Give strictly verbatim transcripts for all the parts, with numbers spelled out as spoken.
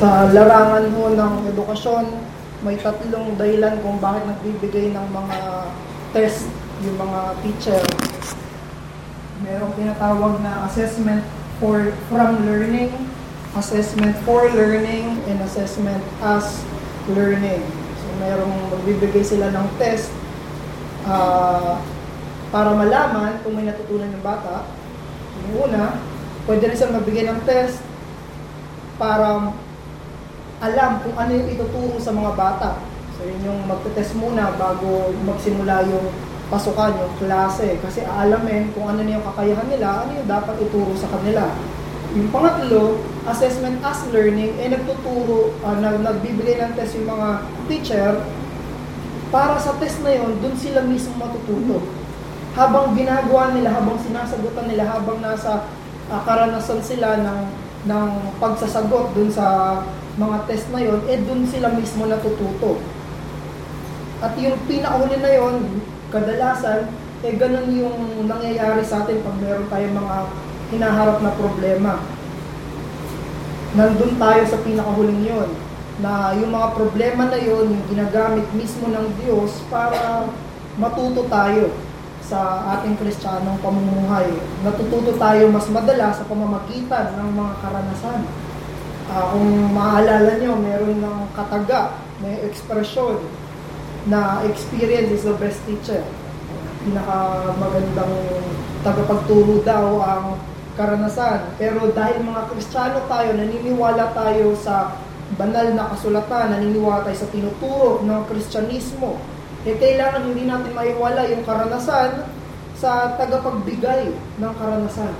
Sa larangan ho ng edukasyon, may tatlong dahilan kung bakit nagbibigay ng mga test yung mga teacher. Merong tinatawag na assessment for from learning, assessment for learning, and assessment as learning. So merong magbibigay sila ng test uh, para malaman kung may natutunan yung bata. Yung una, pwede rin silang magbigay ng test para alam kung ano yung ituturo sa mga bata. So yun yung magte-test muna bago magsimula yung pasukan, yung klase. Kasi aalamin kung ano na yung kakayahan nila, ano yung dapat ituro sa kanila. Yung pangatlo, assessment as learning, eh nagtuturo, uh, nag, nagbibigay ng test yung mga teacher para sa test na yun, dun sila mismo matututo. Habang ginagawa nila, habang sinasagutan nila, habang nasa uh, karanasan sila ng, ng pagsasagot dun sa mga test na yun, eh dun sila mismo natututo. At yung pinakahuli na yun, kadalasan, eh ganun yung nangyayari sa atin pag meron tayong mga hinaharap na problema. Nandun tayo sa pinakahuling yun, na yung mga problema na yun, yung ginagamit mismo ng Diyos para matuto tayo sa ating Kristiyanong pamumuhay. Natututo tayo mas madala sa pamamagitan ng mga karanasan. Uh, kung maalala nyo, meron ng kataga, may ekspresyon na experience is the best teacher. Pinakamagandang tagapagturo daw ang karanasan. Pero dahil mga Kristiyano tayo, naniniwala tayo sa banal na kasulatan, naniniwala tayo sa tinuturo ng Kristyanismo, eh kailangan hindi natin maiwala yung karanasan sa tagapagbigay ng karanasan.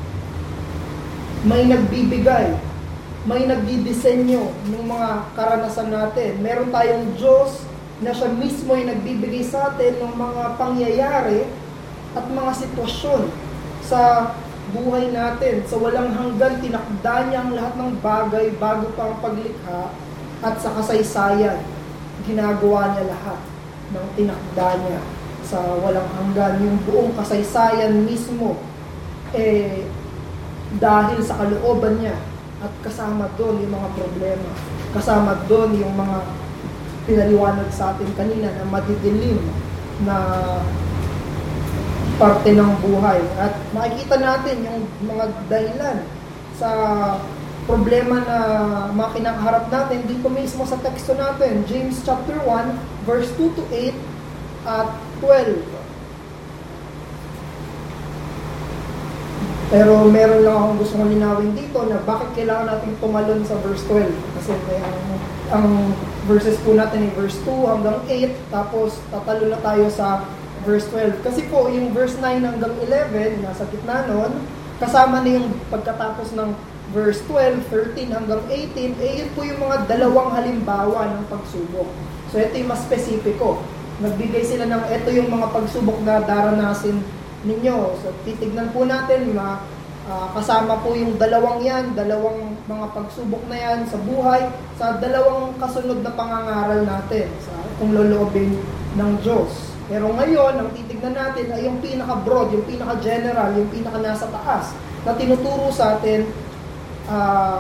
May nagbibigay, may nagdidisenyo ng mga karanasan natin. Meron tayong Diyos na siya mismo ay nagbibigay sa atin ng mga pangyayari at mga sitwasyon sa buhay natin. Sa walang hanggan, tinakda niya ang lahat ng bagay bago pa ang paglikha, at sa kasaysayan, ginagawa niya lahat ng tinakda niya sa walang hanggan. Yung buong kasaysayan mismo, eh, dahil sa kalooban niya, at kasama doon yung mga problema, kasama doon yung mga pinaliwanag sa atin kanina na madidilim na parte ng buhay. At makikita natin yung mga dahilan sa problema na mga kinakaharap natin dito mismo sa teksto natin. James chapter one, verse two to eight at twelve. Pero meron lang akong gusto kong linawin dito na bakit kailangan natin tumalon sa verse twelve. Kasi may ang, ang verses po natin ay verse two hanggang eight, tapos tatalo na tayo sa verse twelve. Kasi po, yung verse nine hanggang eleven, nasa gitna nun, kasama na yung pagkatapos ng verse twelve, thirteen hanggang eighteen, eh yun po yung mga dalawang halimbawa ng pagsubok. So ito yung mas spesifiko. Nagbigay sila ng ito yung mga pagsubok na daranasin ninyo. So titignan po natin, ma, uh, kasama po yung dalawang yan, dalawang mga pagsubok na yan sa buhay, sa dalawang kasunod na pangangaral natin, sa kung loloobin ng Diyos. Pero ngayon, ang titignan natin ay yung pinaka-broad, yung pinaka-general, yung pinaka-nasa taas, na tinuturo sa atin uh,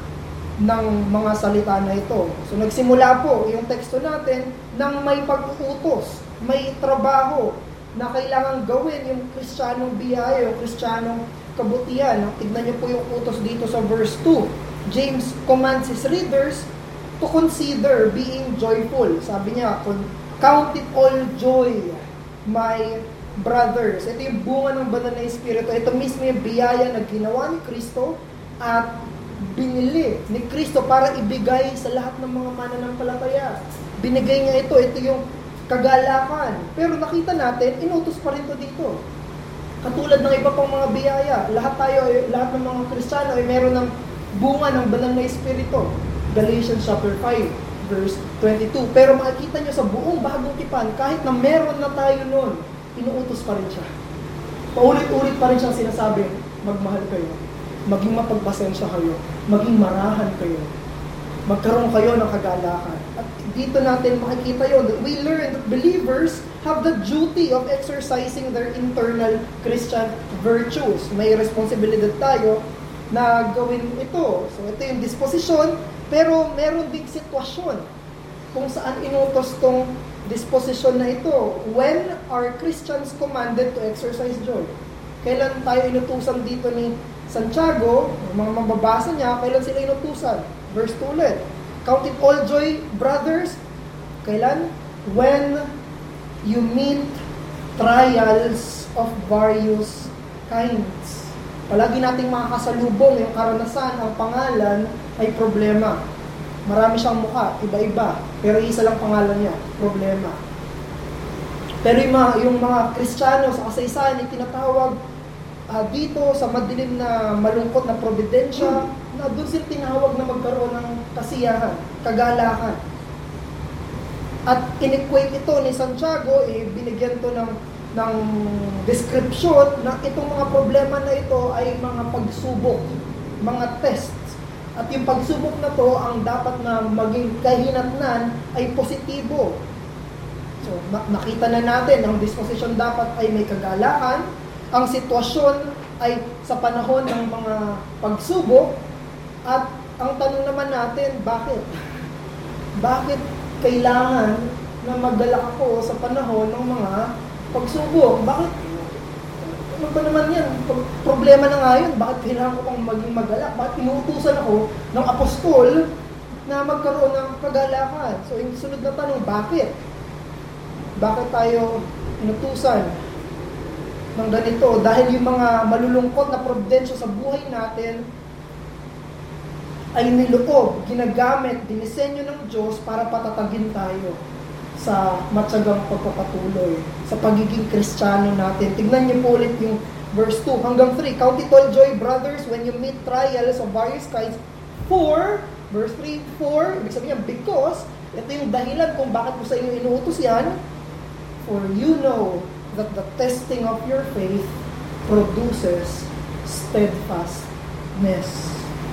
ng mga salita na ito. So nagsimula po yung teksto natin ng may pag-uutos, may trabaho na kailangan gawin yung Kristiyanong biyaya, yung Kristiyanong kabutihan. Tignan niyo po yung utos dito sa verse two. James commands his readers to consider being joyful. Sabi niya, count it all joy, my brothers. Ito yung bunga ng banal na Espiritu. Ito mismo yung biyaya na ginawa ni Kristo at binili ni Kristo para ibigay sa lahat ng mga mananampalataya. Binigay niya ito. Ito yung kagalakan. Pero nakita natin, inutos pa rin to dito. Katulad ng iba pang mga biyaya, lahat tayo, lahat ng mga Kristiyano ay meron ng bunga ng banal na Espiritu. Galatians chapter five, verse twenty-two. Pero makikita nyo sa buong bagong tipan, kahit na meron na tayo nun, inuutos pa rin siya. Paulit-ulit pa rin siyang sinasabi, magmahal kayo, maging mapagpasensya kayo, maging marahan kayo, magkaroon kayo ng kagalakan. At dito natin makikita yun, that we learn that believers have the duty of exercising their internal Christian virtues. May responsibilidad tayo na gawin ito. So ito yung disposition, Pero meron ding sitwasyon kung saan inutos tong disposition na ito. When are Christians commanded to exercise joy? Kailan tayo inutusan dito ni Santiago, mga mababasa niya, kailan sila inutusan? Verse two ulit. Count it all joy, brothers. Kailan? When you meet trials of various kinds. Palagi nating makakasalubong yung karanasan, ang pangalan ay problema. Marami siyang mukha, iba-iba, pero isa lang pangalan niya, problema. Pero yung mga, yung mga Kristiyano sa kasaysayan ay tinatawag uh, dito sa madilim na malungkot na providensya, na doon sila tinawag na magkaroon ng kasiyahan, kagalakan. At in-equate ito ni Santiago, eh, binigyan to ng, ng description na itong mga problema na ito ay mga pagsubok, mga tests. At yung pagsubok na to, ang dapat na maging kahinatnan ay positibo. So, nakita na natin, ang disposition dapat ay may kagalakan. Ang sitwasyon ay sa panahon ng mga pagsubok. At ang tanong naman natin, bakit? Bakit kailangan na magdala ako sa panahon ng mga pagsubok? Bakit? Ano ba naman yan? Problema na nga yun. Bakit kailangan ko pang maging magalak? Bakit inuutusan ako ng apostol na magkaroon ng kagalakan? So, yung sunod na tanong, bakit? Bakit tayo inutusan ng ganito? Dahil yung mga malulungkot na providensya sa buhay natin ay niloob, ginagamit, dinisenyo ng Diyos para patatagin tayo sa matyagang pagpapatuloy, sa pagiging Kristiyano natin. Tignan niyo po ulit yung verse two hanggang three. Count it all joy, brothers, when you meet trials of various kinds. For, verse three, for, ibig sabihin, because, ito yung dahilan kung bakit ko sa inyo inuutos yan. For you know that the testing of your faith produces steadfastness.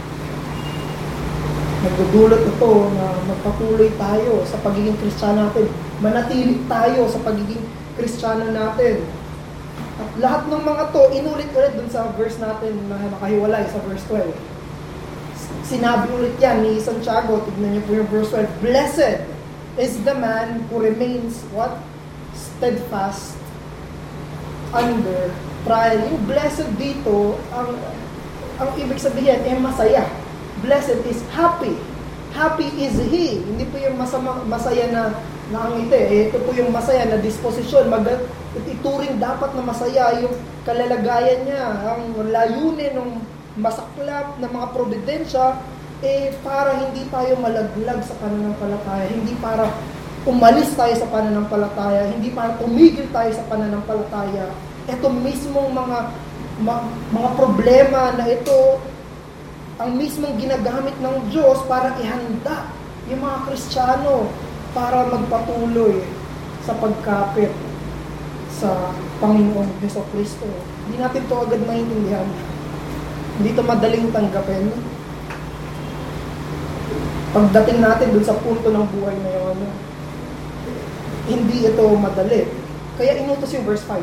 Nagdudulot ito na magpatuloy tayo sa pagiging Kristiyano natin. Manatili tayo sa pagiging Kristiyano natin. At lahat ng mga to, inulit ulit dun sa verse natin na nakahiwalay sa verse twelve. Sinabi ulit yan ni Santiago, tignan niyo po yung verse twelve. Blessed is the man who remains, what? Steadfast under trial. Yung blessed dito, ang, ang ibig sabihin, eh masaya. Blessed is happy. Happy is he. Hindi po yung masama, masaya na nakangiti. Eh, ito po yung masaya na disposisyon. Mag, ituring dapat na masaya yung kalalagayan niya. Ang layunin ng masaklap na mga providensya, eh, para hindi tayo malaglag sa pananampalataya. Hindi para umalis tayo sa pananampalataya. Hindi para tumigil tayo sa pananampalataya. Ito mismong mga, ma, mga problema na ito, ang mismong ginagamit ng Diyos para ihanda yung mga Kristiyano para magpatuloy sa pagkapit sa Panginoong Jesucristo. Hindi natin ito agad maintindihan. Hindi ito madaling tanggapin. Pagdating natin dun sa punto ng buhay na yun, hindi ito madali. Kaya inutos yung verse five.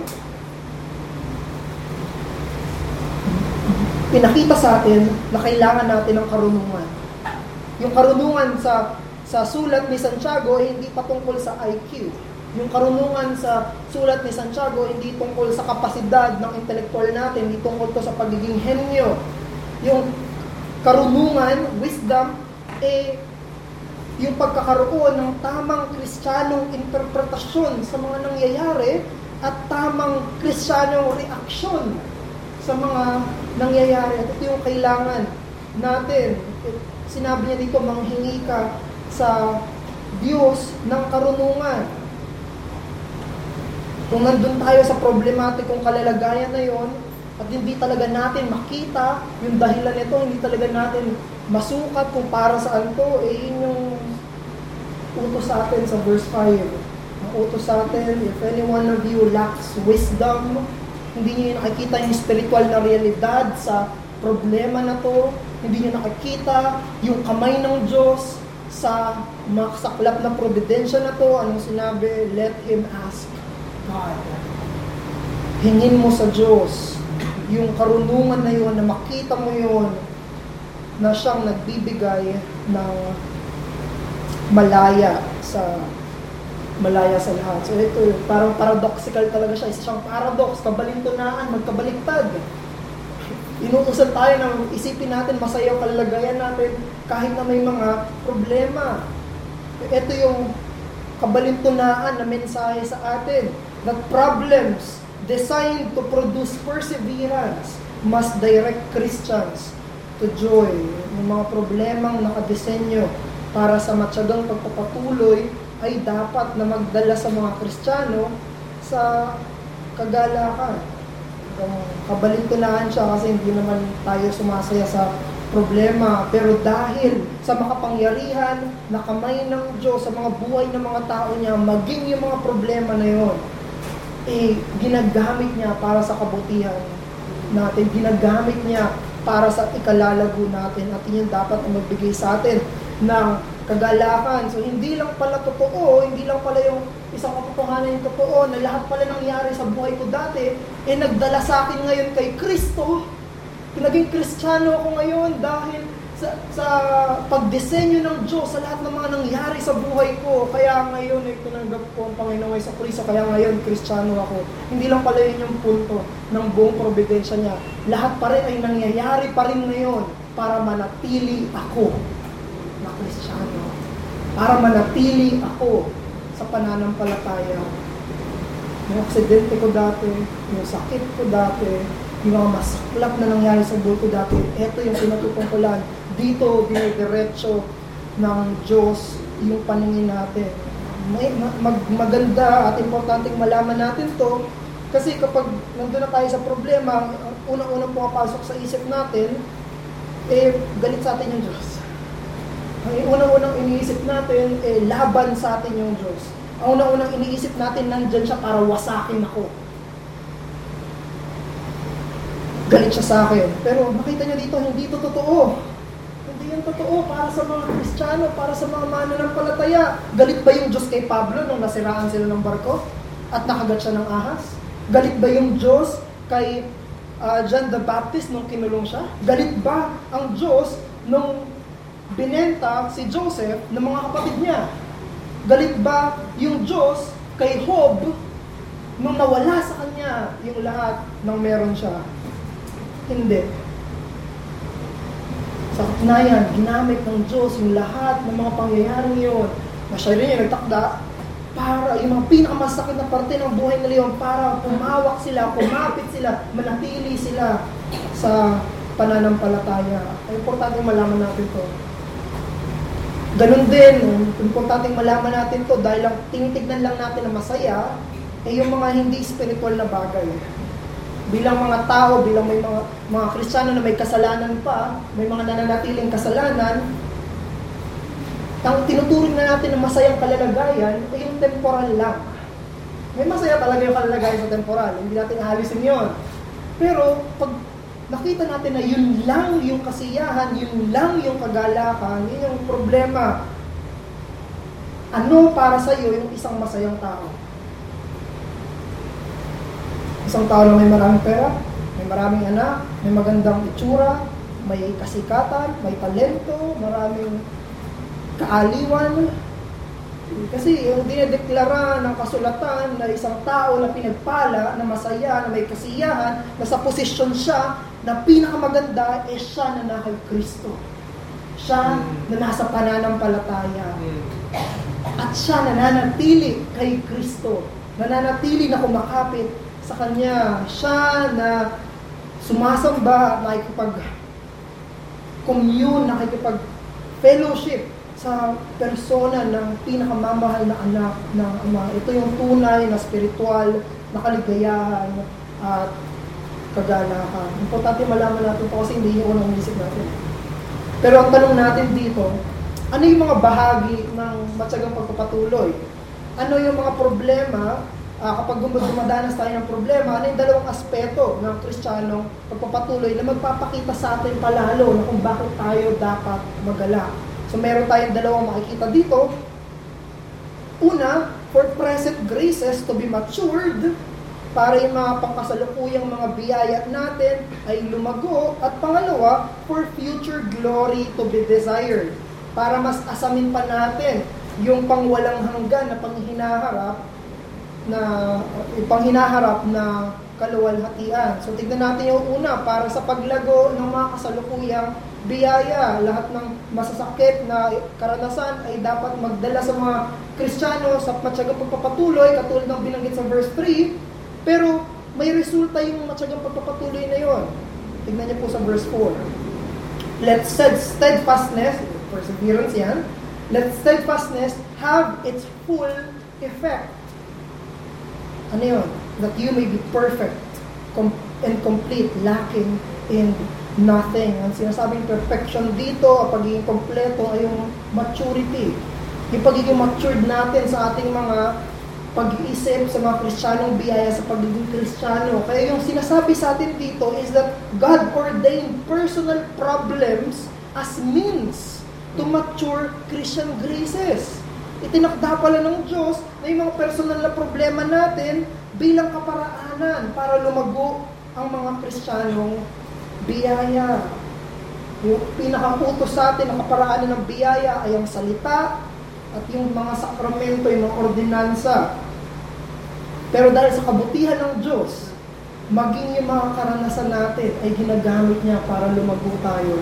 Pinakita sa atin na kailangan natin ng karunungan. Yung karunungan sa sa sulat ni Santiago ay hindi patungkol sa I Q. Yung karunungan sa sulat ni Santiago hindi tungkol sa kapasidad ng intelektual natin, hindi tungkol to sa pagiging henyo. Yung karunungan, wisdom, eh yung pagkakaroon ng tamang Kristiyanong interpretasyon sa mga nangyayari at tamang Kristiyanong reaksyon sa mga nangyayari. At ito yung kailangan natin. Sinabi niya dito, manghingi ka sa Diyos ng karunungan. Kung nandun tayo sa problematikong kalalagayan na yon, at hindi talaga natin makita yung dahilan nito, hindi talaga natin masukat kung para saan to, eh yun yung utos sa atin sa verse five. Ang utos sa atin, if any one of you lacks wisdom, hindi niyo nakikita yung spiritual na realidad sa problema na to. Hindi niyo nakikita yung kamay ng Diyos sa masaklap na providensya na to. Anong sinabi? Let him ask God. Hingin mo sa Diyos yung karunungan na yun, na makita mo yun, na siyang nagbibigay ng malaya sa malaya sa lahat. So ito, parang paradoxical talaga siya. Isa siyang paradox, kabalintunaan, magkabaliktad. Inuusan tayo ng isipin natin, masaya ang kalagayan natin kahit na may mga problema. Ito yung kabalintunaan na mensahe sa atin, that problems designed to produce perseverance must direct Christians to joy. Yung mga problemang nakadesenyo para sa matyagang pagpapatuloy ay dapat na magdala sa mga Kristiyano sa kagalakan. Kabalintunaan siya kasi hindi naman tayo sumasaya sa problema, pero dahil sa makapangyarihan na kamay ng Diyos sa mga buhay ng mga tao niya, maging yung mga problema na yon, eh, ginagamit niya para sa kabutihan natin, ginagamit niya para sa ikalalago natin, at yun dapat ang magbigay sa atin ng kagalakan. So hindi lang pala totoo, hindi lang pala yung isang katotohanan yung totoo na lahat pala nangyari sa buhay ko dati, eh nagdala sa akin ngayon kay Kristo. Naging Kristiyano ako ngayon dahil sa, sa pagdisenyo ng Diyos sa lahat ng mga nangyari sa buhay ko. Kaya ngayon ay tinanggap ko ang Panginoong Jesucristo, kaya ngayon Kristiyano ako. Hindi lang pala yun yung punto ng buong providensya niya. Lahat pa rin ay nangyayari pa rin ngayon para manatili ako na Kristiyano, para manatili ako sa pananampalataya. Yung aksidente ko dati, yung sakit ko dati, yung mga masaklap na nangyari sa buhay ko dati, ito yung pinatutungkulan. Dito, dinidiretso ng Diyos yung paningin natin. May, mag, maganda at importanteng malaman natin to, kasi kapag nandun na tayo sa problema, unang-unang pumapasok sa isip natin, eh, galit sa atin yung Diyos. Ang unang-unang iniisip natin, eh, laban sa atin yung Diyos. Ang unang-unang iniisip natin, nandyan siya para wasakin ako. Galit siya sa akin. Pero makita niyo dito, hindi ito totoo. Hindi yan totoo para sa mga Kristiyano, para sa mga mananampalataya. Galit ba yung Diyos kay Pablo nung nasiraan sila ng barko at nakagat siya ng ahas? Galit ba yung Diyos kay uh, John the Baptist nung kinulong siya? Galit ba ang Diyos nung binenta si Joseph ng mga kapatid niya? Galit ba yung Diyos kay Job nung nawala sa kanya yung lahat ng meron siya? Hindi. Sa katunayan, ginamit ng Diyos yung lahat ng mga pangyayaring yun na siya rin yung nagtakda para yung mga pinakamasakit na parte ng buhay nila yun, para pumawak sila, kumapit sila, manatili sila sa pananampalataya. Ay, importante malaman natin to. Ganun din, importante malaman natin to dahil lang tinitignan lang natin na masaya ay yung mga hindi spiritual na bagay. Bilang mga tao, bilang may mga mga Kristiyano na may kasalanan pa, may mga nananatiling kasalanan, ang tinuturing na natin na masayang kalalagayan ay yung temporal lang. May masaya talaga yung kalalagayan sa temporal, hindi natin ahalisin yun. Pero pag nakita natin na yun lang yung kasiyahan, yun lang yung kagalakan, yun yung problema, ano para sa iyo yung isang masayang tao? Isang tao na may maraming pera, may maraming anak, may magandang itsura, may kasikatan, may talento, maraming kaaliwan. Kasi yung dinedeklara ng kasulatan na isang tao na pinagpala, na masaya, na may kasiyahan, na sa posisyon siya, na pinakamaganda, eh siya na nasa Kristo. Siya na nasa pananampalataya. At siya nananatili kay Kristo. Nananatili na kumakapit sa Kanya. Siya na sumasamba at nakikipag-commune, nakikipag-fellowship sa persona ng pinakamamahal na anak ng Ama. Ito yung tunay na spiritual na kaligayahan at kagalakan. Importante malaman natin ito kasi hindi yung unang isip natin. Pero ang tanong natin dito, ano yung mga bahagi ng matyagang pagpapatuloy? Ano yung mga problema? Uh, kapag dumadanas tayo ng problema, ano yung dalawang aspeto ng Kristiyanong pagpapatuloy na magpapakita sa atin palalo na kung bakit tayo dapat magalak. So meron tayong dalawang makikita dito. Una, for present graces to be matured, para yung mga pangkasalukuyang mga biyaya natin ay lumago. At pangalawa, for future glory to be desired, para mas asamin pa natin yung pangwalang hanggan na panghinaharap na panghinaharap na kaluwalhatian. So tignan natin yung una, para sa paglago ng mga kasalukuyang biyaya. Lahat ng masasakit na karanasan ay dapat magdala sa mga Kristiyano sa matyagang pagpapatuloy, katulad ng binanggit sa verse three, pero may resulta yung matyagang pagpapatuloy na yon. Tignan niyo po sa verse four. Let steadfastness, perseverance yan, let steadfastness have its full effect. Ano yun? That you may be perfect com- and complete, lacking in nothing. Ang sinasabing perfection dito, ang pagiging kompleto ay yung maturity. Yung pagiging matured natin sa ating mga pag-iisip, sa mga Kristiyanong biyaya, sa pagiging Kristiyano. Kaya yung sinasabi sa atin dito is that God ordained personal problems as means to mature Christian graces. Itinakda pala ng Diyos na yung mga personal na problema natin bilang kaparaanan para lumago ang mga Kristiyanong biyaya. Yung pinakaputos sa atin na kaparaanan ng biyaya ay ang salita at yung mga sakramento, yung mga ordinansa. Pero dahil sa kabutihan ng Diyos, maging yung mga karanasan natin ay ginagamit niya para lumago tayo.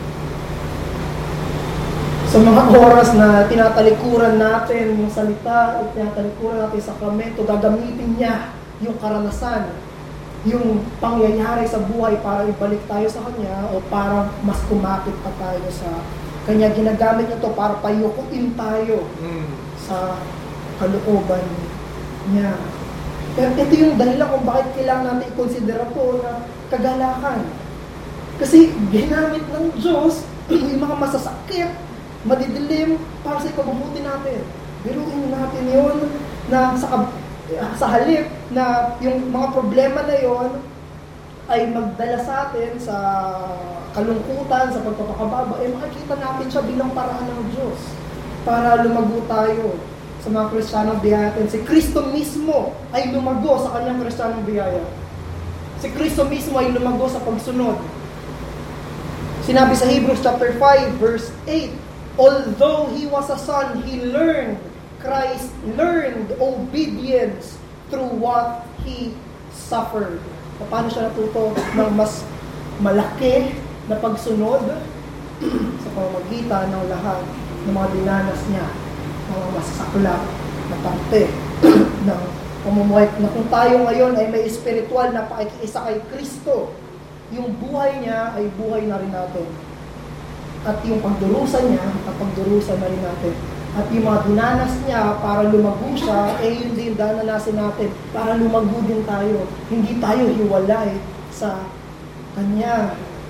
Sa mga oras na tinatalikuran natin yung salita at tinatalikuran natin yung sakramento, gagamitin niya yung karanasan, yung pangyayari sa buhay para ibalik tayo sa Kanya o para mas kumapit pa tayo sa Kanya. Ginagamit niya to para payukuin tayo mm. sa kalooban niya. Pero ito yung dahilan kung bakit kailangan natin i-consider po na kagalakan. Kasi ginamit ng Diyos yung mga masasakit, madidilim para sa ikabubuti natin. Biruin natin yun na sa, sa halip na yung mga problema na yon ay magdala sa atin sa kalungkutan, sa pagpapakababa, eh makikita natin siya bilang paraan ng Diyos para lumago tayo sa mga Kristiyanong biyaya natin. Si Kristo mismo ay lumago sa kanyang Kristiyanong biyaya. Si Kristo mismo ay lumago sa pagsunod. Sinabi sa Hebrews chapter five verse eight, although He was a son, He learned, Christ learned obedience through what He suffered. Paano siya natuto ng mas malaki na pagsunod sa pamamagitan ng lahat ng mga dinanas niya, mga masasaklap na parte ng pamumuhay. Na kung tayo ngayon ay may espiritual na pakikiisa kay Kristo, yung buhay niya ay buhay na rin natin. At yung pagdurusa niya, at pagdurusa na rin natin. At yung mga dinanas niya para lumago siya, eh yun din dananasin natin para lumago din tayo. Hindi tayo hiwalay sa Kanya.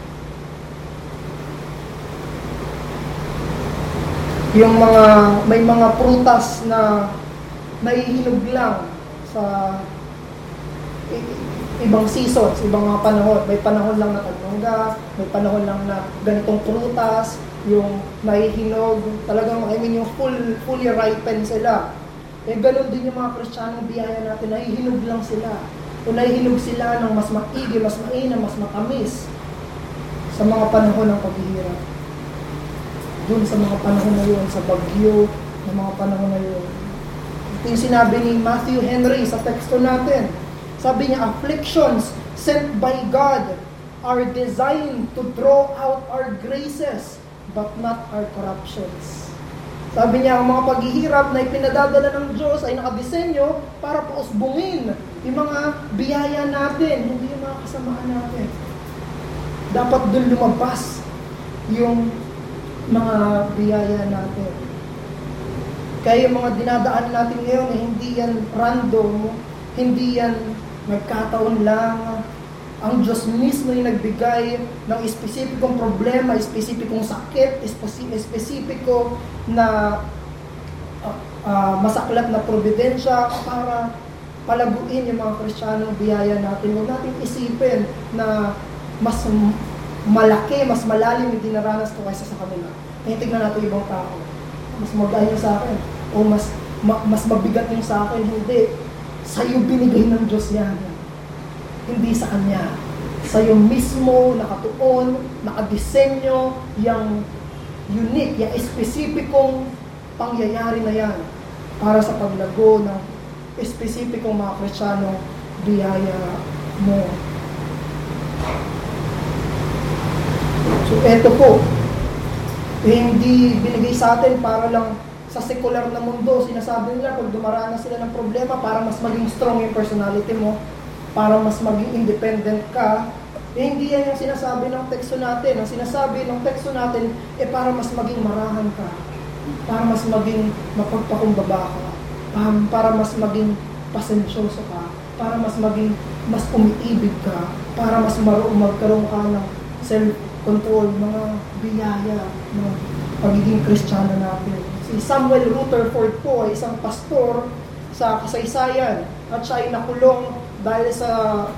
Yung mga, may mga prutas na naihinog lang sa ibang seasons, ibang mga panahon. May panahon lang na tagmangga, may panahon lang na ganitong prutas, yung naihinog, talagang, I mean, yung full, fully ripen sila. Eh, ganun din yung mga Kristiyanong biyaya natin, naihinog lang sila. O naihinog sila ng mas maigi, mas mainam, mas matamis sa mga panahon ng paghihirap. Doon sa mga panahon na yun, sa bagyo, ng mga panahon na yun. Ito yung sinabi ni Matthew Henry sa teksto natin. Sabi niya, afflictions sent by God are designed to draw out our graces, but not our corruptions. Sabi niya, ang mga paghihirap na ipinadadala ng Diyos ay nakadisenyo para pausbungin yung mga biyaya natin, hindi yung mga kasamaan natin. Dapat doon lumabas yung mga biyaya natin. Kaya yung mga dinadaan natin ngayon, eh, hindi yan random, hindi yan nagkataon lang. Ang Diyos mismo yung nagbigay ng espesipikong problema, espesipikong sakit, espesipiko na uh, uh, masaklap na providensya para palaguin yung mga Kristiyanong biyaya natin. Huwag natin isipin na mas malaki, mas malalim yung dinaranas ko kaysa sa kanila. Kaya tignan natin ibang tao. Mas magaan yung sa akin. O mas, ma, mas mabigat yung sa akin. Hindi. Sa'yo binigay ng Diyos yan. Hindi sa Kanya. Sa'yo mismo, nakatuon, nakadisenyo, yung unique, yung espesipikong pangyayari na yan para sa paglago ng espesipikong mga Kristiyano biyaya mo. So, eto po, hindi binigay sa atin para lang sa secular na mundo. Sinasabi nila, pag dumaranas sila ng problema, para mas maging strong yung personality mo, para mas maging independent ka, eh, hindi yan yung sinasabi ng teksto natin. Ang sinasabi ng teksto natin, eh, para mas maging marahan ka, para mas maging mapagpakumbaba ka, um, para mas maging pasensyoso ka, para mas maging mas umiibig ka, para mas maroong magkaroon ka ng self-control, mga biyaya ng pagiging Kristiyano natin. Si Samuel Rutherford po ay isang pastor sa kasaysayan at siya ay nakulong dahil sa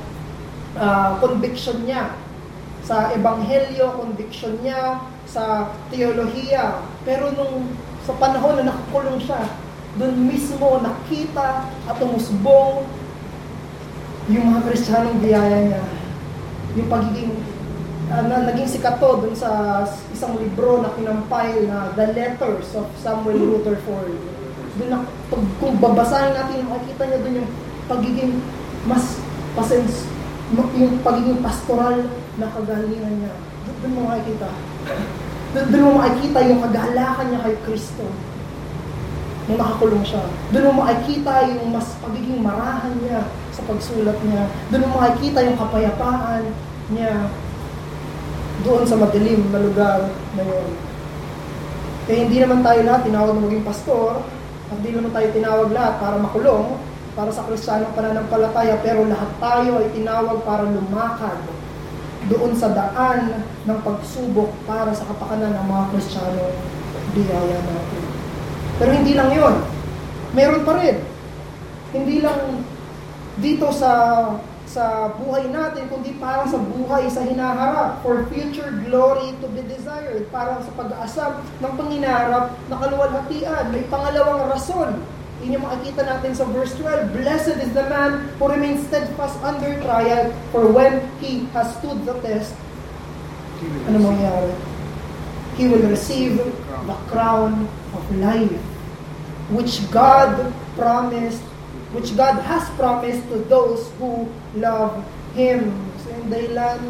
uh, conviction niya sa ebanghelyo, conviction niya sa teolohiya. Pero nung sa panahon na nakakulong siya, doon mismo nakita at umusbong yung mga Kristiyanong biyaya niya. Yung pagiging uh, na, naging sikat to dun sa isang libro na kinampay na The Letters of Samuel Rutherford. Doon na, pag, kung babasahin natin, makikita niya doon yung pagiging mas pasens, yung pagiging pastoral na kagalingan niya. Doon mo makikita. Doon, doon mo makikita yung kagalakan niya kay Kristo nung nakakulong siya. Doon mo makikita yung mas pagiging marahan niya sa pagsulat niya. Doon mo makikita yung kapayapaan niya doon sa madilim na lugar na yun. Eh, hindi naman tayo lahat tinawag na maging pastor, at hindi naman tayo tinawag lahat para makulong, para sa Kristiyanong pananampalataya, pero lahat tayo ay tinawag para lumakad doon sa daan ng pagsubok para sa kapakanan ng mga Kristiyanong biyaya natin. Pero hindi lang yun. Meron pa rin. Hindi lang dito sa sa buhay natin, kundi para sa buhay sa hinaharap, for future glory to be desired, para sa pag-aasam ng panginaharap na kaluwalhatian. May pangalawang rason. Yun yung makikita natin sa verse twelve. Blessed is the man who remains steadfast under trial, for when he has stood the test, ano mangyayari? He will receive the crown of life, which God promised, which God has promised to those who love Him. So, yung dahilan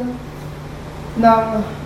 ng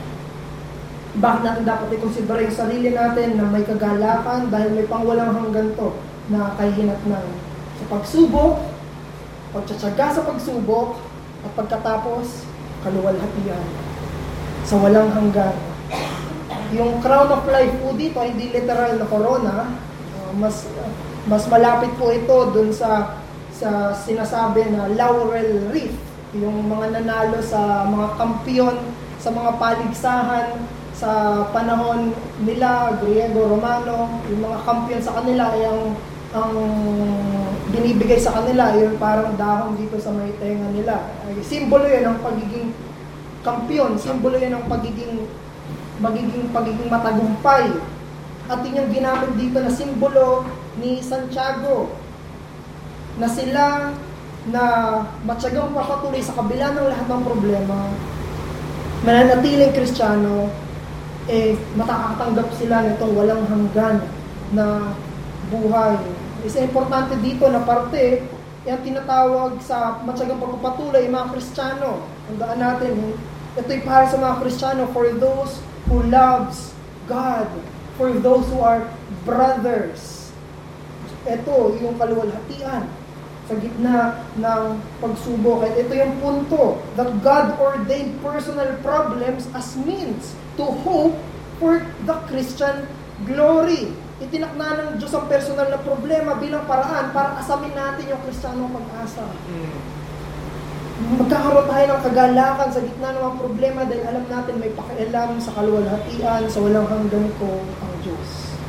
bakit natin dapat i-consider yung sarili natin na may kagalakan dahil may pangwalang hanggan to na kahinatnan sa pagsubok, pagtsatsaga sa pagsubok, at pagkatapos, kaluwalhatian sa walang hanggan. Yung crown of life po dito, hindi literal na corona, uh, mas uh, mas malapit po ito dun sa sa sinasabi na laurel wreath, yung mga nanalo sa mga kampiyon sa mga paligsahan sa panahon nila, Griego, Romano, yung mga kampiyon sa kanila, yung ang binibigay sa kanila, yung parang dahon dito sa may tenga nila. Ay, simbolo yan ng pagiging kampiyon, simbolo yan ng pagiging magiging pagiging matagumpay. At yun yung ginamit dito na simbolo ni Santiago, na sila na matyagang papatuloy sa kabila ng lahat ng problema, mananatiling Kristiyano, eh makakatanggap sila nitong walang hanggan na buhay. Isa importante dito na parte, yung tinatawag sa matyagang pagpapatuloy mga Kristiyano. Tandaan natin, ito'y para sa mga Kristiyano, for those who loves God, for those who are brothers. Ito yung kaluwalhatian sa gitna ng pagsubok. At ito yung punto, that God ordained personal problems as means to hope for the Christian glory. Itinakda ng Diyos ang personal na problema bilang paraan para asamin natin yung Kristiyanong pag-asa. Mm. Magkakaroon tayo ng kagalakan sa gitna ng mga problema dahil alam natin may pakialam sa kaluwalhatian, sa walang hanggan ko ang Diyos.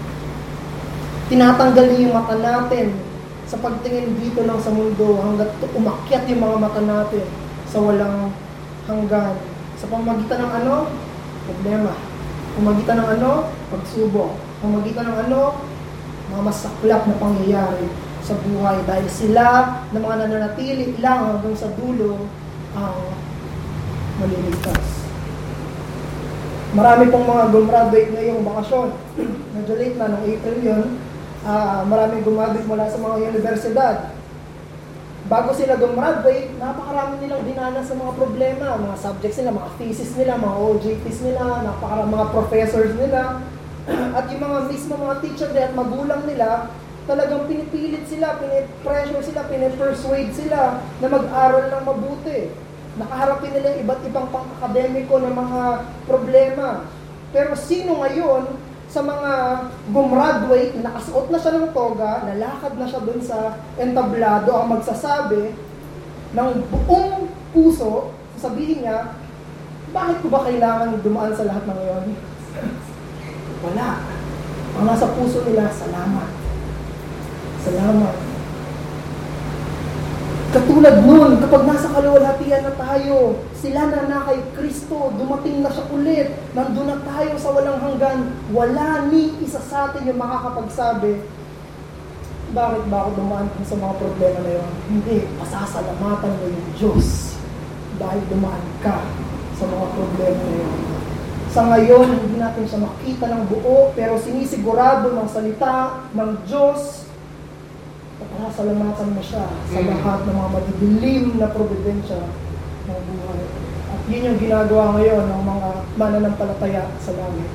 Tinatanggal niya yung mata natin sa pagtingin dito lang sa mundo hanggat umakyat yung mga mata natin sa walang hanggan. Sa pamamagitan ng ano? Problema. Pamamagitan ng ano? Pagsubok. Pamamagitan ng ano? Mga masaklap na pangyayari sa buhay dahil sila na mga nananatili lang hanggang sa dulo ang maliligtas. Marami pong mga gumraduate ngayong bakasyon. Medyo late na, noong April yun. Uh, marami gumraduate mula sa mga universidad. Bago sila gumraduate, napakarami nilang dinanas sa mga problema, mga subjects nila, mga thesis nila, mga O J Ts nila, napakarami mga professors nila. At yung mga mismo mga teacher nila at magulang nila, talagang pinipilit sila, pinipressure sila, pinipersuade sila na mag-aral ng mabuti. Nakaharapin nila iba't ibang pang-akademiko ng mga problema. Pero sino ngayon sa mga gumraduate, nakasuot na siya ng toga, nalakad na siya dun sa entablado, ang magsasabi ng buong puso, sabihin niya, bakit ko ba kailangan dumaan sa lahat ng iyon? Wala. Ang nasa puso nila, salamat. Salamat. Katulad nun, kapag nasa kaluwalhatian na tayo, sila na na kay Kristo, dumating na siya ulit, nandun na tayo sa walang hanggan, wala ni isa sa atin yung makakapagsabi, bakit ba ako dumaan sa mga problema na yun? Hindi, pasasalamatan mo yung Diyos dahil dumaan ka sa mga problema na yun. Sa ngayon, hindi natin siya makita ng buo, pero sinisigurado ng salita ng Diyos, pasasalamatan mo siya sa lahat ng mga madidilim na providensya ng buhay. At yun yung ginagawa ngayon ng mga mananampalataya sa langit.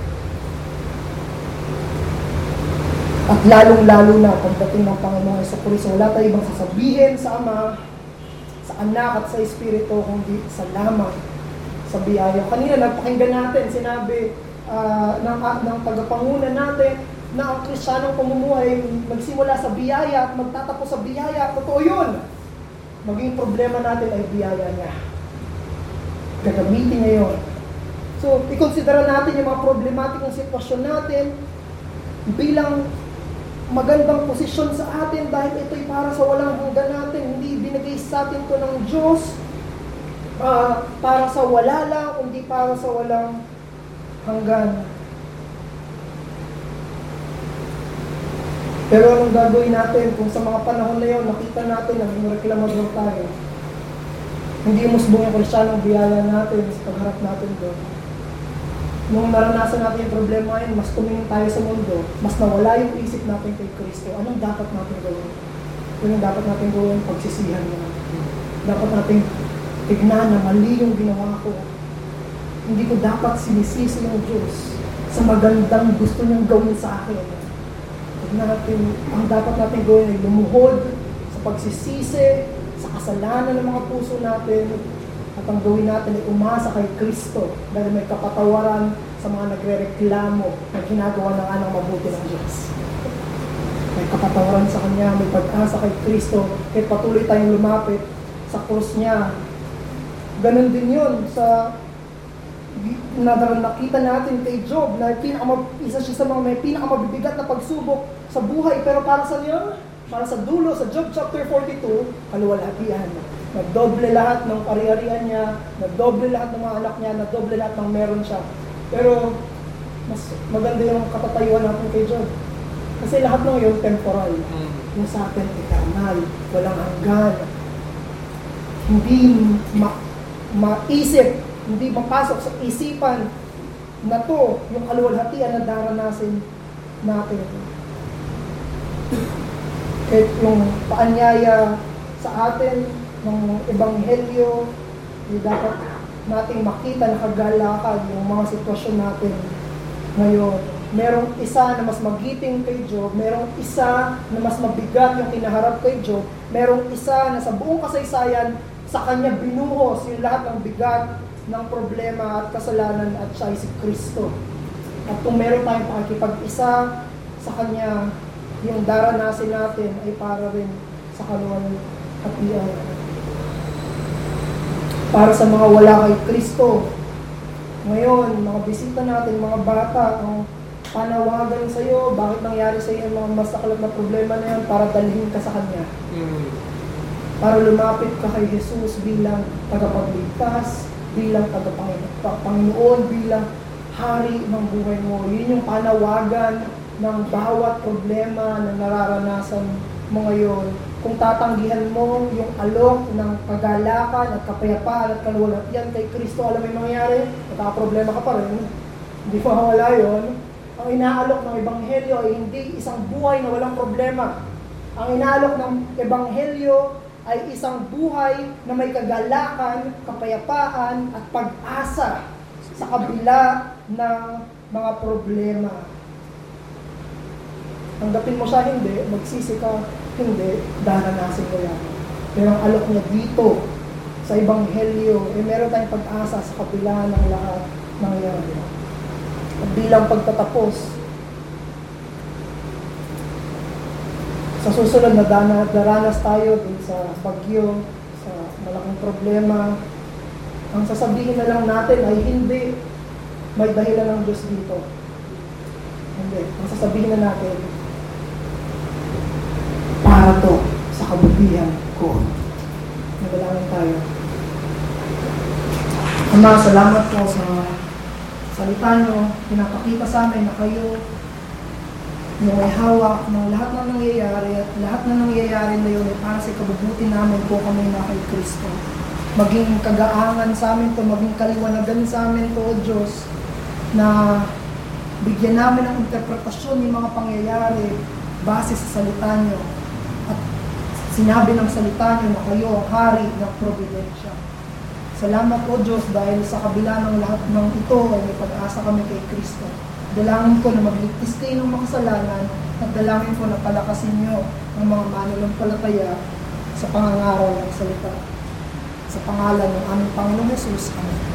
At lalong-lalo na pagdating ng Panginoong Jesucristo, wala tayong ibang sasabihin sa Ama, sa Anak at sa Espiritu, kundi salamat sa biyaya. Kanina nagpakinggan natin, sinabi uh, ng, ng tagapanguna natin, na ang Kristiyanong pamumuhay magsimula sa biyaya at magtatapos sa biyaya. Totoo yun. Maging problema natin ay biyaya niya. Gagamitin niya yun. So, ikonsidera natin yung mga problematikong sitwasyon natin bilang magandang posisyon sa atin dahil ito'y para sa walang hanggan natin. Hindi binigay sa atin to ng Diyos uh, para sa wala lang, kundi para sa walang hanggan. Pero anong gagawin natin kung sa mga panahon na yun, nakita natin na may reklamador tayo? Hindi musbong yung Kristiyanong biyaya natin sa pagharap natin doon. Nung naranasan natin yung problema yun, mas tumingin tayo sa mundo, mas nawala yung isip natin kay Kristo. Anong dapat natin gawin? Anong dapat natin gawin? Pagsisihan mo. Dapat natin tignan na mali yung ginawa ko. Hindi ko dapat sinisisi yung Diyos sa magandang gusto niyang gawin sa akin. Natin, ang dapat natin gawin ay lumuhod sa pagsisisi, sa kasalanan ng mga puso natin, at ang gawin natin ay umasa kay Kristo dahil may kapatawaran sa mga nagre-reklamo na ginagawa ng anong mabuti ng Diyos. May kapatawaran sa Kanya, may pag-asa kay Kristo, kahit patuloy tayong lumapit sa krus niya. Ganon din yun sa na nakita natin kay Job na pinaka, isa siya sa mga may pinakamabibigat na pagsubok sa buhay, pero para sa niya, para sa dulo, sa Job chapter forty-two, kaluwalhatian. Nagdoble lahat ng ari-arian niya, nagdoble lahat ng mga anak niya, nagdoble lahat ng meron siya. Pero mas maganda yung katatayuan natin kay Job. Kasi lahat ng yun temporal. Yung sa atin, eternal, walang hanggan. Hindi ma- maisip, hindi mapasok sa isipan na to, yung kaluwalhatian na daranasin natin. Kahit yung paanyaya sa atin ng ebanghelyo, yung dapat nating makita na kagalakad yung mga sitwasyon natin ngayon. Merong isa na mas magiting kay Job, merong isa na mas mabigat yung kinaharap kay Job, merong isa na sa buong kasaysayan sa kanya binuhos yung lahat ng bigat ng problema at kasalanan at siya ay si Kristo. At kung meron tayong pakikipag-isa sa Kanya, yung daranasin natin ay para rin sa kaluwalhatian. Para sa mga wala kay Kristo, ngayon, mga bisita natin, mga bata, ang panawagan sa iyo, bakit nangyari sa iyo mga masaklap na problema na yan, para dalhin ka sa Kanya. Mm. Para lumapit ka kay Jesus bilang tagapagligtas, bilang tagapanginoon, bilang hari ng buhay mo. Yun yung panawagan ng bawat problema na nararanasan mo ngayon kung tatanggihan mo yung alok ng kagalakan at kapayapaan at kaluwalhatian kay Kristo, alam mo yung mangyayari? Magkakaproblema ka pa rin. Hindi pa mawala yun. Ang inaalok ng Ebanghelyo ay hindi isang buhay na walang problema. Ang inaalok ng Ebanghelyo ay isang buhay na may kagalakan, kapayapaan at pag-asa sa kabila ng mga problema. Tanggapin mo siya, hindi. Magsisi ka, hindi. Daranasin mo yan. Pero ang alok niya dito, sa Ebanghelyo, eh meron tayong pag-asa sa kabila ng lahat ng yan. At bilang pagtatapos, sa susunod na dana, daranas tayo din sa bagyo, sa malaking problema, ang sasabihin na lang natin ay hindi may dahilan ng Diyos dito. Hindi. Ang sasabihin na natin, para to sa kabutihan ko. Nagalangin tayo. Ama, salamat po sa salita nyo. Pinapakita sa amin na kayo yung may hawak ng lahat ng nangyayari at lahat ng nangyayari na yun ay para sa kabubuti namin po kami na kay Kristo. Maging kagaangan sa amin to, maging kaliwanagan sa amin to, O Diyos, na bigyan namin ng interpretasyon yung mga pangyayari base sa salita nyo. At sinabi ng salita nyo na kayo ang hari ng providensya. Salamat o Diyos dahil sa kabila ng lahat ng ito ay may pag-asa kami kay Kristo. Dalangin ko na magligtas kayo ng makasalanan at dalangin ko na palakasin nyo ang mga mananampalataya sa pangangaral ng salita. Sa pangalan ng aming Panginoong Hesus. Amen.